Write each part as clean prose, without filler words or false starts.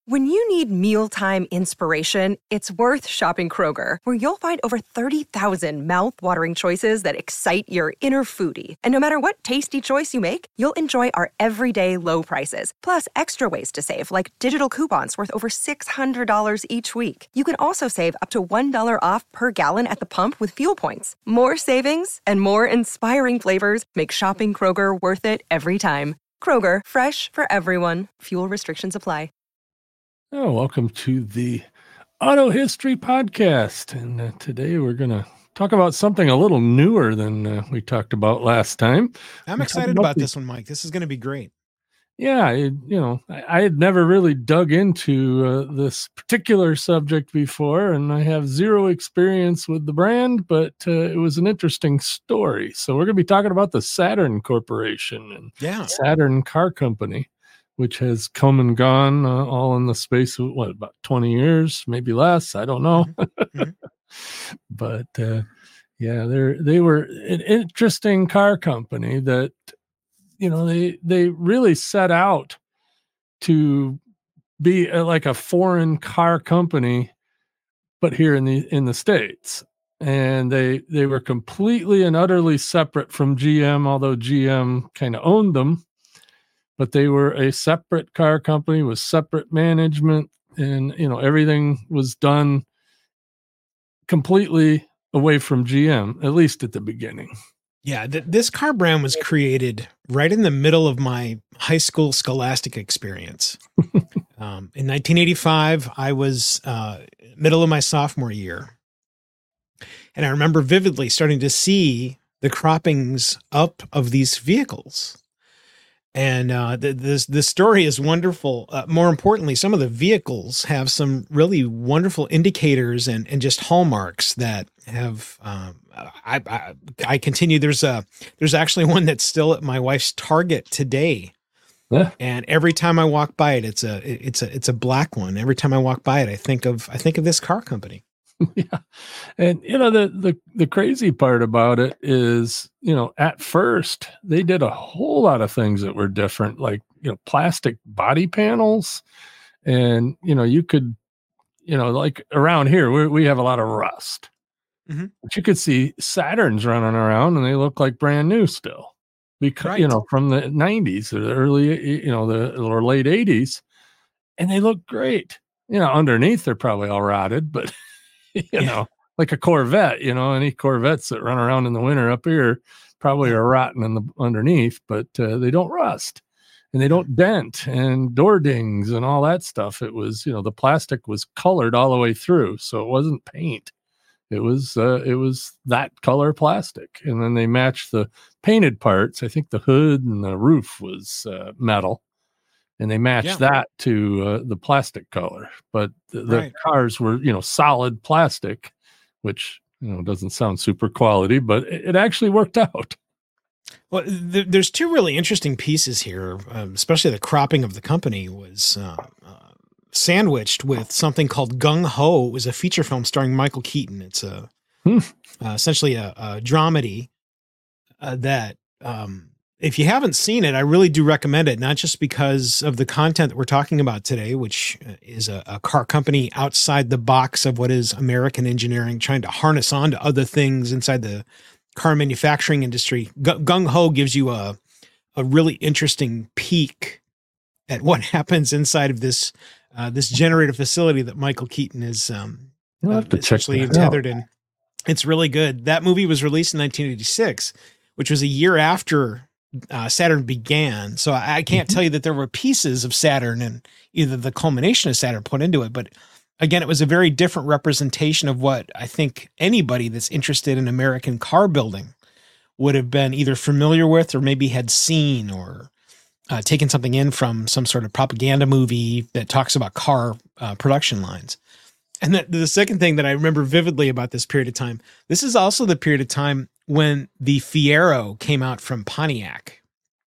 When you need mealtime inspiration, it's worth shopping Kroger, where you'll find over 30,000 mouth-watering choices that excite your inner foodie. And no matter what tasty choice you make, you'll enjoy our everyday low prices, plus extra ways to save, like digital coupons worth over $600 each week. You can also save up to $1 off per gallon at the pump with fuel points. More savings and more inspiring flavors make shopping Kroger worth it every time. Kroger, fresh for everyone. Fuel restrictions apply. Oh, welcome to the Auto History Podcast. And today we're going to talk about something a little newer than we talked about last time. I'm excited about this one, Mike. This is going to be great. Yeah, I had never really dug into this particular subject before, and I have zero experience with the brand, but it was an interesting story. So we're going to be talking about the Saturn Corporation and Saturn Car Company, which has come and gone all in the space of, about 20 years, maybe less. I don't know. Mm-hmm. But, they were an interesting car company that, they really set out to be like a foreign car company, but here in the States. And they were completely and utterly separate from GM, although GM kind of owned them. But they were a separate car company with separate management, and everything was done completely away from GM, at least at the beginning. Yeah, this car brand was created right in the middle of my high school scholastic experience. In 1985, I was middle of my sophomore year, and I remember vividly starting to see the croppings up of these vehicles. And this story is wonderful. More importantly, some of the vehicles have some really wonderful indicators and just hallmarks that have. I continue. There's actually one that's still at my wife's Target today. Yeah. And every time I walk by it, it's a black one. Every time I walk by it, I think of this car company. Yeah. And, the crazy part about it is, at first they did a whole lot of things that were different, like, plastic body panels. And, you could, like around here, we have a lot of rust. Mm-hmm. But you could see Saturns running around and they look like brand new still because, from the 90s or the early, or late 80s. And they look great. Underneath they're probably all rotted, but like a Corvette, any Corvettes that run around in the winter up here probably are rotten in the underneath, but they don't rust and they don't dent and door dings and all that stuff. It was, the plastic was colored all the way through. So it wasn't paint. It was that color plastic. And then they matched the painted parts. I think the hood and the roof was metal. And they matched that to the plastic color, but the cars were, solid plastic, which, doesn't sound super quality, but it actually worked out. Well, there's two really interesting pieces here, especially the cropping of the company was sandwiched with something called Gung Ho. It was a feature film starring Michael Keaton. It's essentially a dramedy that if you haven't seen it, I really do recommend it, not just because of the content that we're talking about today, which is a car company outside the box of what is American engineering, trying to harness on to other things inside the car manufacturing industry. Gung Ho gives you a really interesting peek at what happens inside of this generator facility that Michael Keaton is essentially tethered in. It's really good. That movie was released in 1986, which was a year after Saturn began. So I can't tell you that there were pieces of Saturn and either the culmination of Saturn put into it, but again, it was a very different representation of what I think anybody that's interested in American car building would have been either familiar with or maybe had seen or taken something in from some sort of propaganda movie that talks about car production lines. And the second thing that I remember vividly about this period of time, this is also the period of time when the Fiero came out from Pontiac.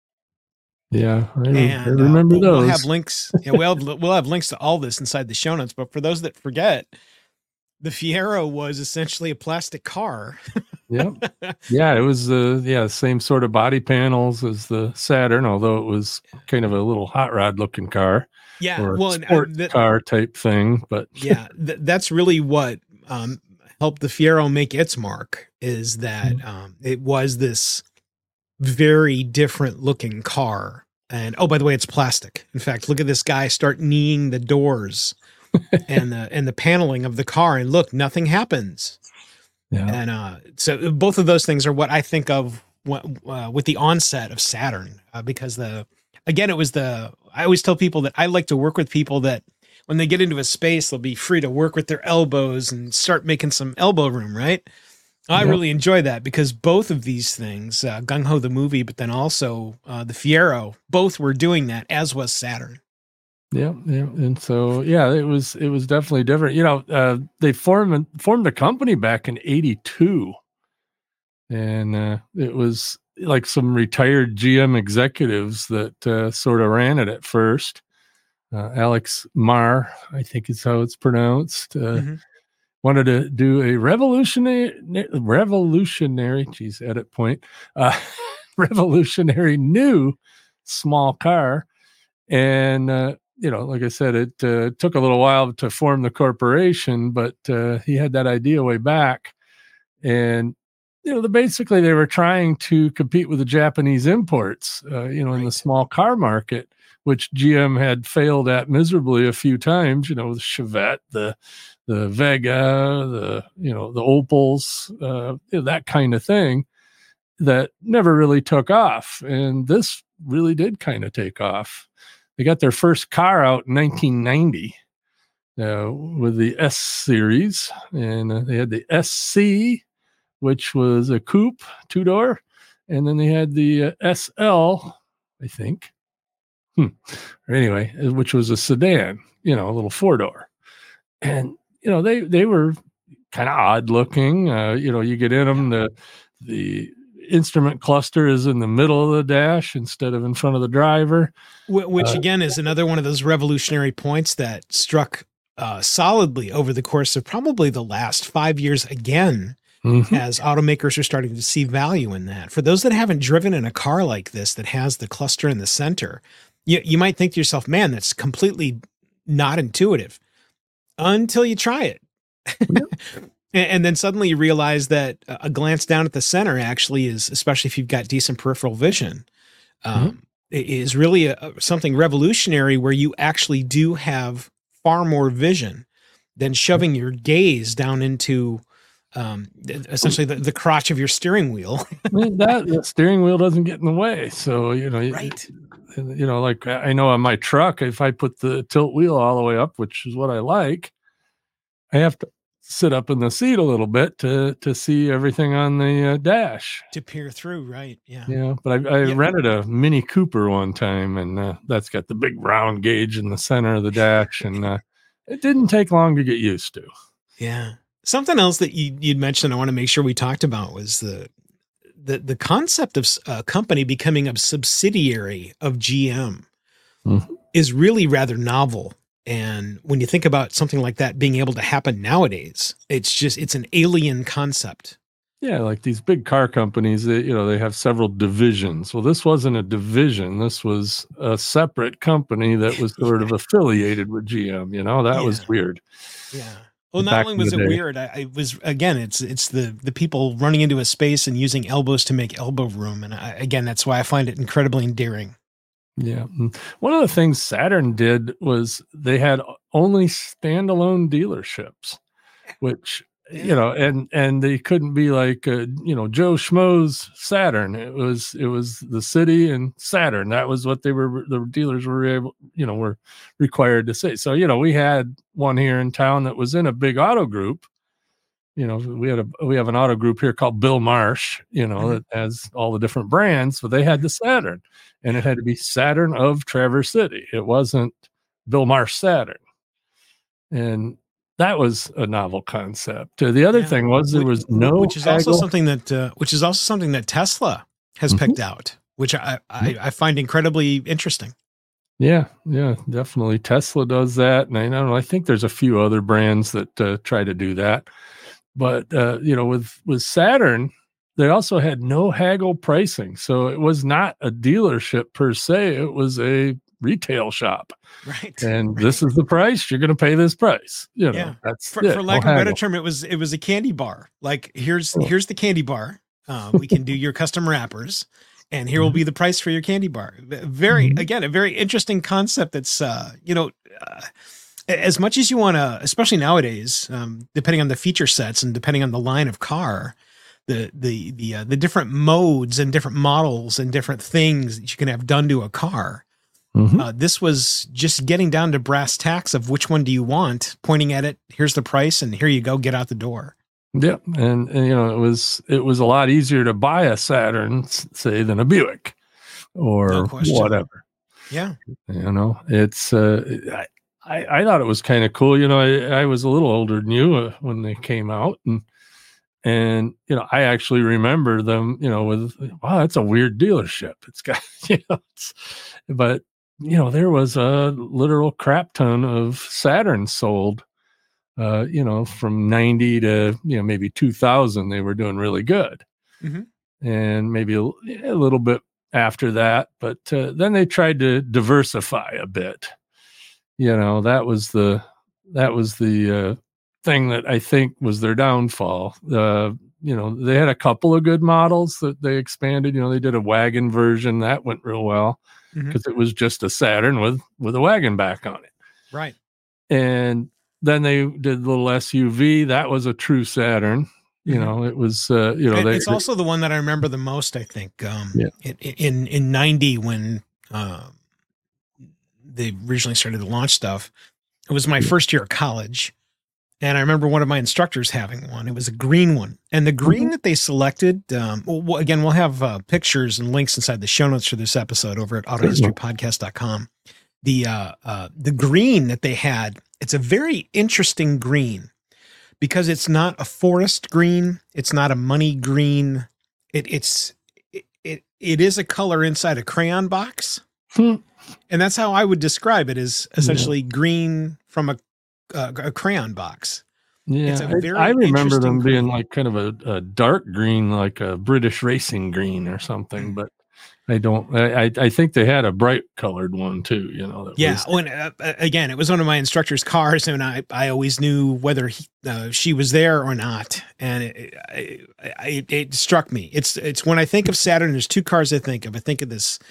Yeah, I remember those. We'll have links. Yeah, we'll have links to all this inside the show notes. But for those that forget, the Fiero was essentially a plastic car. Yep. Yeah, it was same sort of body panels as the Saturn, although it was kind of a little hot rod looking car. Yeah, or a well, sport car type thing. But yeah, that's really what helped the Fiero make its mark, is that it was this very different looking car. And oh, by the way, it's plastic. In fact, look at this guy start kneeing the doors and the paneling of the car, and look, nothing happens. Yeah. And so both of those things are what I think of with the onset of Saturn, because it was I always tell people that I like to work with people that when they get into a space, they'll be free to work with their elbows and start making some elbow room, right? I really enjoy that, because both of these things, Gung Ho the movie, but then also the Fiero, both were doing that, as was Saturn. Yeah, yeah, and so it was definitely different. They formed a company back in '82, and it was like some retired GM executives that sort of ran it at first. Alex Marr, I think is how it's pronounced. Wanted to do a revolutionary, edit point, revolutionary new small car. And, like I said, it took a little while to form the corporation, but he had that idea way back. And, basically they were trying to compete with the Japanese imports, in the small car market, which GM had failed at miserably a few times, the Chevette, the Vega, the Opals, that kind of thing, that never really took off. And this really did kind of take off. They got their first car out in 1990 with the S series, and they had the SC, which was a coupe, 2-door, and then they had the SL, I think. Anyway, which was a sedan, a little 4-door. And they were kind of odd looking. You get in them, the instrument cluster is in the middle of the dash instead of in front of the driver, which again is another one of those revolutionary points that struck solidly over the course of probably the last 5 years again, as automakers are starting to see value in that. For those that haven't driven in a car like this that has the cluster in the center, you might think to yourself, man, that's completely not intuitive, until you try it. And then suddenly you realize that a glance down at the center actually is, especially if you've got decent peripheral vision, is really something revolutionary, where you actually do have far more vision than shoving your gaze down into essentially the crotch of your steering wheel. The steering wheel doesn't get in the way. So, right. Like I know on my truck, if I put the tilt wheel all the way up, which is what I like, I have to sit up in the seat a little bit to see everything on the dash, to peer through. Right. Yeah. Yeah. But I rented a Mini Cooper one time, and that's got the big round gauge in the center of the dash, and it didn't take long to get used to. Yeah. Something else that you'd mentioned I want to make sure we talked about was the concept of a company becoming a subsidiary of GM is really rather novel. And when you think about something like that being able to happen nowadays, it's an alien concept. Yeah, like these big car companies, they have several divisions. Well, this wasn't a division. This was a separate company that was sort of affiliated with GM. That was weird. Yeah. Well, not only was it weird, I was, again, it's the people running into a space and using elbows to make elbow room. And again, that's why I find it incredibly endearing. Yeah. One of the things Saturn did was they had only standalone dealerships, which, and they couldn't be like, Joe Schmo's Saturn. It was the city and Saturn. That was what the dealers were required to say. So, we had one here in town that was in a big auto group. We have an auto group here called Bill Marsh, that has all the different brands, but they had the Saturn, and it had to be Saturn of Traverse City. It wasn't Bill Marsh Saturn. And that was a novel concept. The other thing was there was which is also something that Tesla has picked out, which I find incredibly interesting. Yeah, definitely. Tesla does that. And I think there's a few other brands that try to do that. But, with Saturn, they also had no haggle pricing. So it was not a dealership per se. It was a retail shop. Right. And this is the price. You're going to pay this price. You know, Yeah. that's For lack of a better term, it was a candy bar. Like here's the candy bar. We can do your custom wrappers, and here will be the price for your candy bar. Again, a very interesting concept. That's as much as you want to, especially nowadays, depending on the feature sets and depending on the line of car, the different modes and different models and different things that you can have done to a car. This was just getting down to brass tacks of which one do you want, pointing at it. Here's the price, and here you go. Get out the door. Yeah, and you know, it was a lot easier to buy a Saturn, say, than a Buick or whatever. Yeah, you know, it's I thought it was kind of cool. You know, I was a little older than you when they came out, and you know, I actually remember them. You know, with wow, that's a weird dealership. It's got but you know, there was a literal crap ton of Saturns sold. You know, from 90 to, you know, maybe 2000, they were doing really good. And maybe a little bit after that, but then they tried to diversify a bit. You know, that was the thing that I think was their downfall. You know, they had a couple of good models that they expanded. You know, they did a wagon version that went real well because it was just a Saturn with a wagon back on it. Right. And then they did the little SUV. That was a true Saturn. You know, it was, you know, it's also the one that I remember the most, I think, in 90, when they originally started to launch stuff. It was my first year of college. And I remember one of my instructors having one. It was a green one. And the green that they selected, again, we'll have pictures and links inside the show notes for this episode over at autohistorypodcast.com. The green that they had, it's a very interesting green because it's not a forest green. It's not a money green. It is a color inside a crayon box. And that's how I would describe it, is essentially green from a crayon box. Yeah, I remember them being like kind of a dark green, like a British racing green or something, but I think they had a bright colored one too, you know. Again, it was one of my instructor's cars, and I always knew whether she was there or not. And it struck me. It's when I think of Saturn, there's two cars I think of. I think of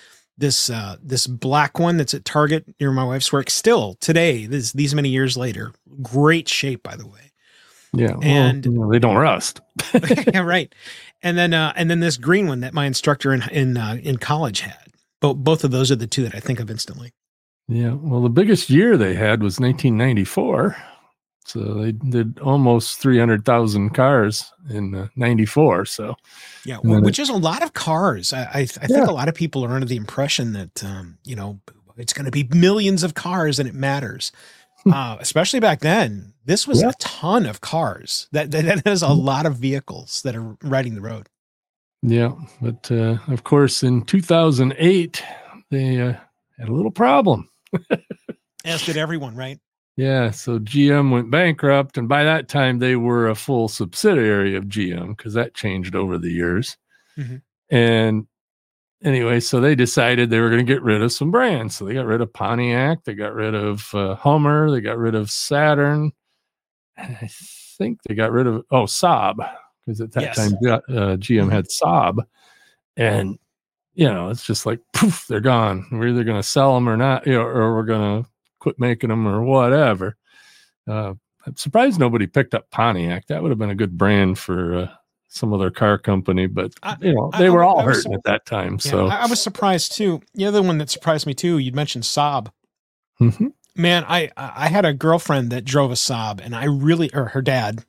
this black one that's at Target near my wife's work still today, these many years later. Great shape, by the way. Yeah. And you know, they don't rust. Yeah, right. And then this green one that my instructor in college had. Both of those are the two that I think of instantly. Yeah. Well, the biggest year they had was 1994. So they did almost 300,000 cars in 94. So yeah, which is a lot of cars. I think a lot of people are under the impression that, you know, it's going to be millions of cars and it matters. Especially back then, this was a ton of cars. That is a lot of vehicles that are riding the road. Yeah. But of course, in 2008, they had a little problem. As did everyone, right? Yeah, so GM went bankrupt, and by that time they were a full subsidiary of GM because that changed over the years. And anyway, so they decided they were going to get rid of some brands. So they got rid of Pontiac, they got rid of Hummer, they got rid of Saturn, and I think they got rid of Saab, because at that time GM had Saab, and you know, it's just like poof, they're gone. We're either going to sell them or not, you know, or we're going to quit making them or whatever. I'm surprised nobody picked up Pontiac. That would have been a good brand for some other car company, but you know, they were all hurting at that time. Yeah, so I was surprised too. The other one that surprised me too, you'd mentioned Saab. Man, I had a girlfriend that drove a Saab, and her dad,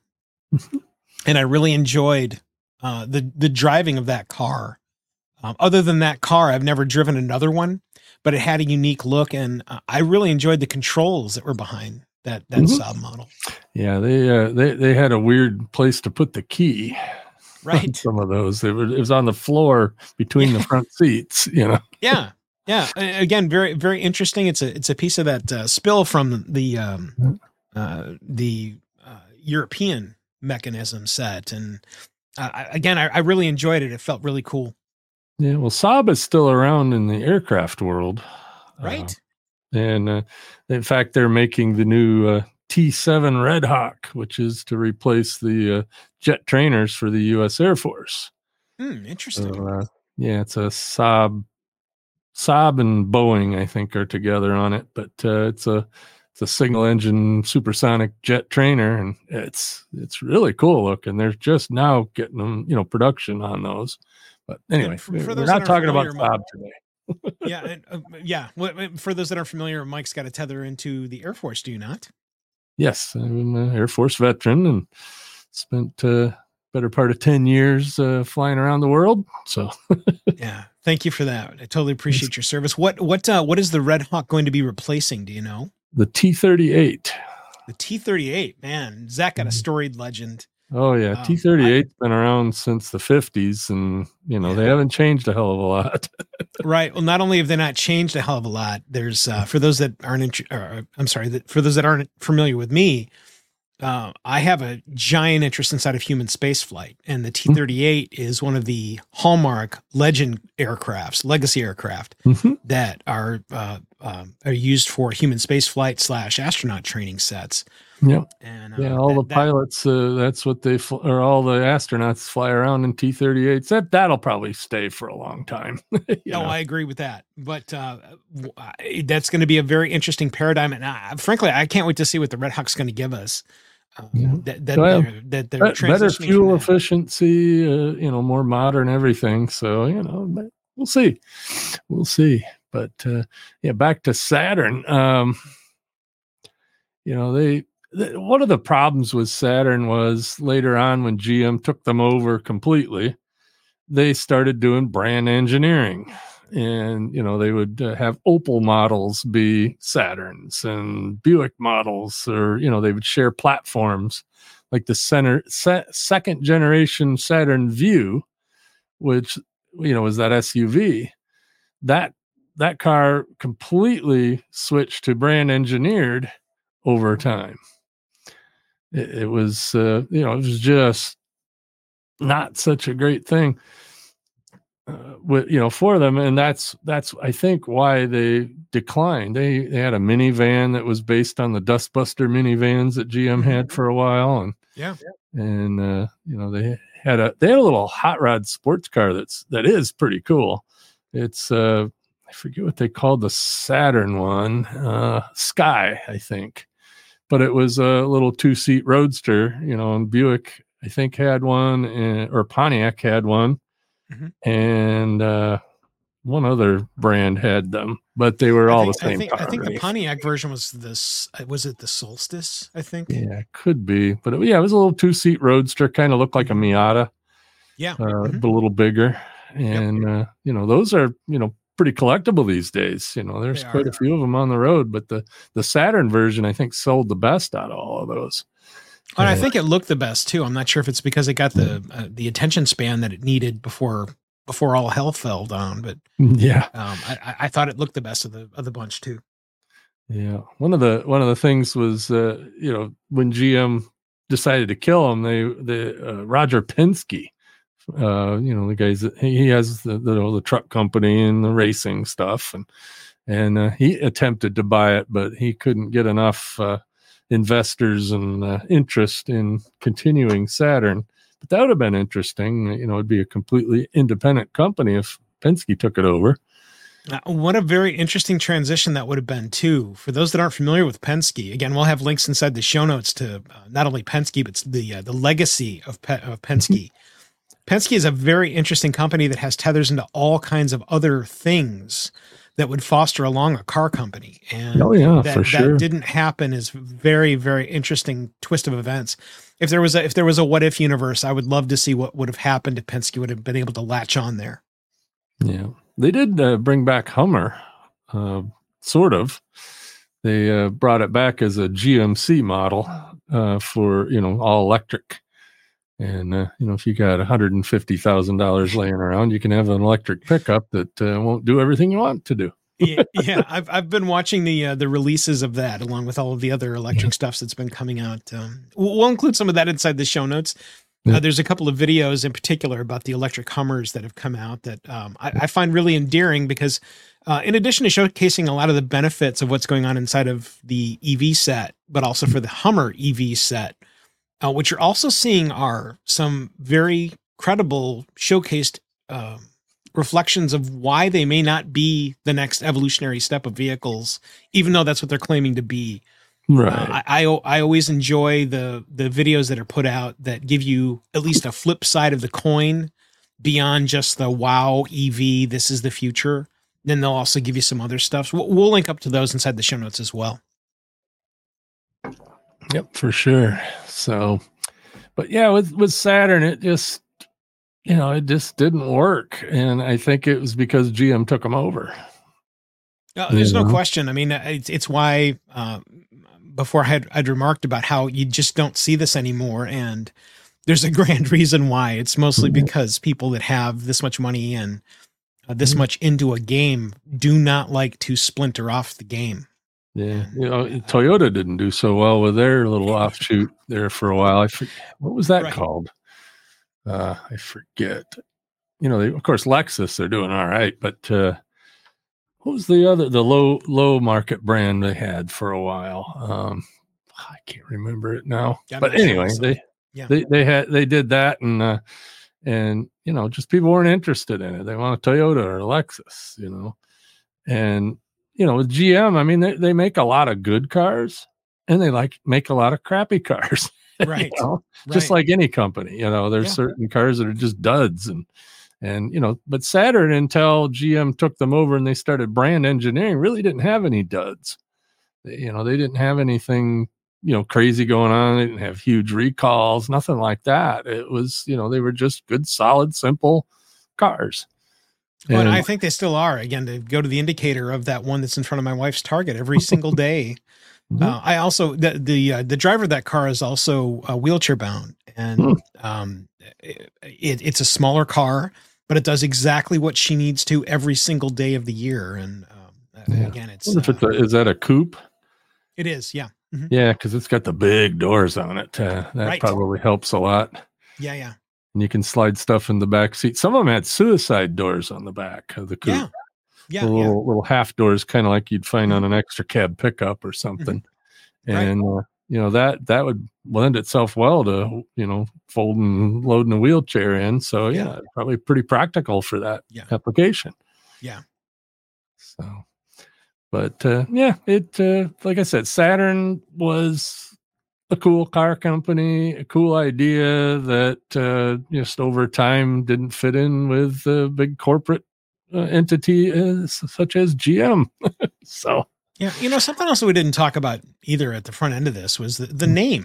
and I really enjoyed the driving of that car. Other than that car, I've never driven another one, but it had a unique look, and I really enjoyed the controls that were behind that Saab model. Yeah, they had a weird place to put the key. Right. Some of those, it was on the floor between the front seats, you know. Yeah. Again, very, very interesting. It's a piece of that spill from the European mechanism set, and again, I really enjoyed it. It felt really cool. Yeah, well, Saab is still around in the aircraft world, right? And in fact, they're making the new T-7 Red Hawk, which is to replace the jet trainers for the U.S. Air Force. Interesting. So, yeah, it's a Saab and Boeing, I think, are together on it, but it's a single engine supersonic jet trainer, and it's really cool looking. They're just now getting them, production on those. But anyway, we're not talking about Saab today. For those that aren't familiar, Mike's got a tether into the Air Force, do you not? Yes, I'm an Air Force veteran and spent better part of 10 years flying around the world. So yeah, thank you for that. I totally appreciate your service. What is the Red Hawk going to be replacing? Do you know? The T-38. The T-38, man. Zach got a storied legend. Oh yeah, T-38's been around since the 50s, and they haven't changed a hell of a lot. Right. Well, not only have they not changed a hell of a lot, there's for those that aren't for those that aren't familiar with me, I have a giant interest inside of human space flight, and the T-38 is one of the hallmark legend aircrafts, legacy aircraft that are used for human space flight / astronaut training sets. Yeah, and all the pilots, that's what or all the astronauts fly around in T-38s. That'll probably stay for a long time. I agree with that. But that's going to be a very interesting paradigm, and frankly, I can't wait to see what the Red Hawk's going to give us. Better fuel efficiency, more modern everything. So we'll see. But back to Saturn. One of the problems with Saturn was later on when GM took them over completely, they started doing brand engineering, and they would have Opel models be Saturns and Buick models, or they would share platforms, like the second generation Saturn Vue, which was that SUV. That car completely switched to brand engineered over time. It was it was just not such a great thing for them, and that's I think why they declined. They had a minivan that was based on the Dustbuster minivans that GM had for a while, and they had a little hot rod sports car that is pretty cool. It's I forget what they called the Saturn one, Sky, I think. But it was a little 2-seat roadster, and Buick, I think, had one, or Pontiac had one, and one other brand had them, but they were all the same car. I think the Pontiac version was was it the Solstice, I think? Yeah, it could be. But it was a little 2-seat roadster, kind of looked like a Miata. Yeah. But a little bigger. And, those are, pretty collectible these days. There's quite a few of them on the road, but the Saturn version, I think, sold the best out of all of those. And I think it looked the best too. I'm not sure if it's because it got the attention span that it needed before all hell fell down, but I thought it looked the best of the bunch too. Yeah, one of the things was when GM decided to kill him, Roger Penske. The guys that he has the truck company and the racing stuff, and he attempted to buy it, but he couldn't get enough investors and interest in continuing Saturn. But that would have been interesting. It'd be a completely independent company if Penske took it over. What a very interesting transition that would have been too. For those that aren't familiar with Penske, again, we'll have links inside the show notes to not only Penske, but the legacy of Penske. Penske is a very interesting company that has tethers into all kinds of other things that would foster along a car company. And that didn't happen is very, very interesting twist of events. If there was a what if universe, I would love to see what would have happened if Penske would have been able to latch on there. Yeah. They did bring back Hummer, sort of. They brought it back as a GMC model for, all electric. And, if you got $150,000 laying around, you can have an electric pickup that won't do everything you want to do. Yeah. I've been watching the releases of that along with all of the other electric stuffs that's been coming out. We'll include some of that inside the show notes. Yeah. There's a couple of videos in particular about the electric Hummers that have come out that I find really endearing because in addition to showcasing a lot of the benefits of what's going on inside of the EV set, but also for the Hummer EV set, what you're also seeing are some very credible showcased reflections of why they may not be the next evolutionary step of vehicles, even though that's what they're claiming to be. Right. I always enjoy the videos that are put out that give you at least a flip side of the coin beyond just the wow EV, this is the future. Then they'll also give you some other stuff. So we'll link up to those inside the show notes as well. Yep, for sure. So, but yeah, with Saturn, it just, it just didn't work. And I think it was because GM took them over. There's no question. I mean, it's why before I'd remarked about how you just don't see this anymore. And there's a grand reason why. It's mostly because people that have this much money and this much into a game do not like to splinter off the game. Yeah. Toyota didn't do so well with their little offshoot there for a while. What was that called? I forget. Of course, Lexus, they're doing all right, but what was the low market brand they had for a while? I can't remember it now. But anyway, they did that, and just people weren't interested in it. They want a Toyota or a Lexus, and with GM, I mean, they make a lot of good cars, and they make a lot of crappy cars, right? Just like any company, there's certain cars that are just duds, but Saturn, until GM took them over and they started brand engineering, really didn't have any duds. They didn't have anything, crazy going on. They didn't have huge recalls, nothing like that. It was, they were just good, solid, simple cars. And I think they still are. Again, to go to the indicator of that one that's in front of my wife's Target every single day. I also, the driver of that car is also wheelchair bound, and it's a smaller car, but it does exactly what she needs to every single day of the year. And again, it's is that a coupe? It is, yeah. Mm-hmm. Yeah, because it's got the big doors on it. That probably helps a lot. Yeah. And you can slide stuff in the back seat. Some of them had suicide doors on the back of the coupe. Yeah. Little half doors, kind of like you'd find on an extra cab pickup or something. And that would lend itself well to folding and loading a wheelchair in. So probably pretty practical for that application. Yeah. So, but it like I said, Saturn was a cool car company, a cool idea that just over time didn't fit in with a big corporate entity such as GM. So. Yeah, something else that we didn't talk about either at the front end of this was the name.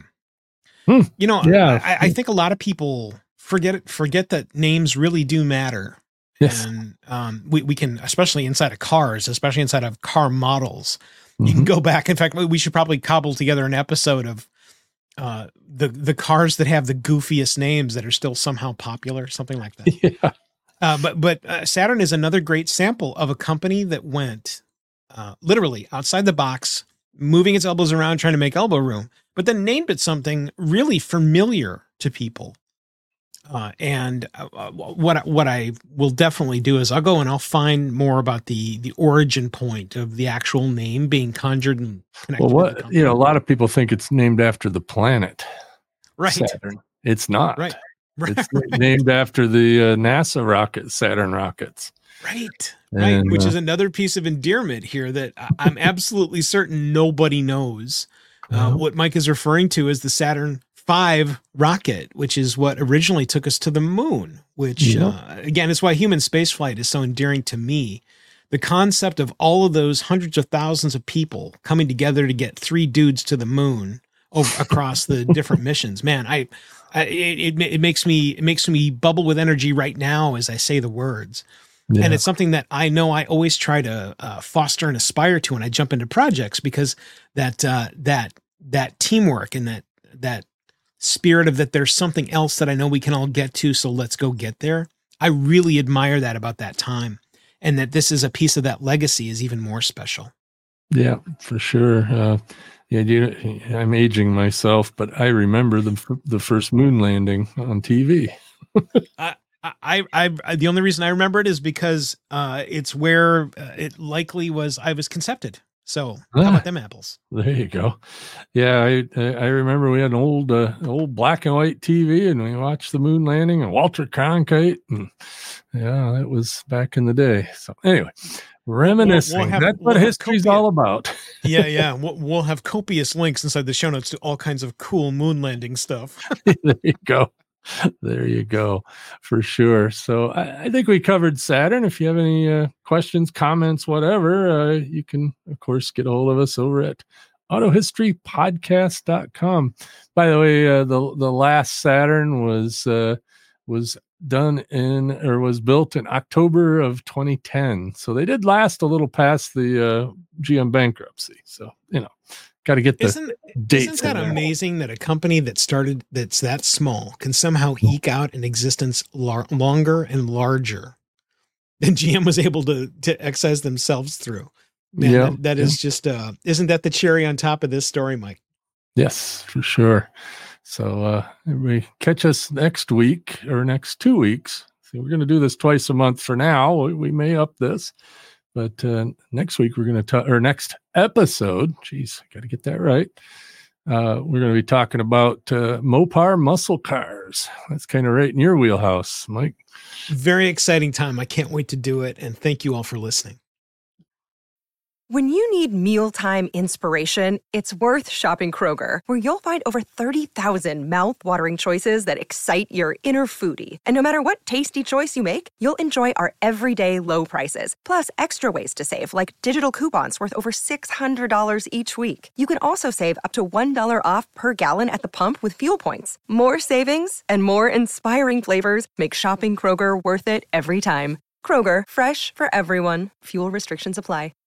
I think a lot of people forget that names really do matter. Yes. And we can, especially inside of cars, especially inside of car models, you can go back. In fact, we should probably cobble together an episode of the cars that have the goofiest names that are still somehow popular, something like that. Yeah. But Saturn is another great sample of a company that went literally outside the box, moving its elbows around, trying to make elbow room, but then named it something really familiar to people. And what I will definitely do is I'll go and I'll find more about the origin point of the actual name being conjured and connected. Well, a lot of people think it's named after the planet, right? Saturn. It's not. Right. It's named after the NASA rocket, Saturn rockets. Right. And, which is another piece of endearment here that I'm absolutely certain nobody knows. What Mike is referring to is the Saturn V rocket, which is what originally took us to the moon, which again, is why human spaceflight is so endearing to me. The concept of all of those hundreds of thousands of people coming together to get 3 dudes to the moon across the different missions, man, it makes me bubble with energy right now as I say the words. Yeah. And it's something that I know I always try to foster and aspire to when I jump into projects, because that teamwork and that spirit of that there's something else that I know we can all get to, so let's go get there. I really admire that about that time, and that this is a piece of that legacy is even more special. Yeah, for sure. Yeah, I'm aging myself, but I remember the first moon landing on TV. I the only reason I remember it is because it's where it likely was. I was concepted. So how about them apples? There you go. Yeah, I remember we had an old black and white TV, and we watched the moon landing and Walter Cronkite, and yeah, it was back in the day. So anyway, reminiscing. That's what history's all about. Yeah. We'll have copious links inside the show notes to all kinds of cool moon landing stuff. There you go. There you go, for sure. So I think we covered Saturn. If you have any questions, comments, whatever, you can, of course, get a hold of us over at autohistorypodcast.com. By the way, the last Saturn was done was built in October of 2010. So they did last a little past the GM bankruptcy. So, got to get the dates. Isn't that amazing that a company that's that small can somehow eke out an existence longer and larger than GM was able to excise themselves through? Man, that is just, isn't that the cherry on top of this story, Mike? Yes, for sure. So everybody catch us next week or next 2 weeks. So we're going to do this twice a month for now. We may up this. But next week, we're going to or next episode, geez, I got to get that right. We're going to be talking about Mopar muscle cars. That's kind of right in your wheelhouse, Mike. Very exciting time. I can't wait to do it. And thank you all for listening. When you need mealtime inspiration, it's worth shopping Kroger, where you'll find over 30,000 mouth-watering choices that excite your inner foodie. And no matter what tasty choice you make, you'll enjoy our everyday low prices, plus extra ways to save, like digital coupons worth over $600 each week. You can also save up to $1 off per gallon at the pump with fuel points. More savings and more inspiring flavors make shopping Kroger worth it every time. Kroger, fresh for everyone. Fuel restrictions apply.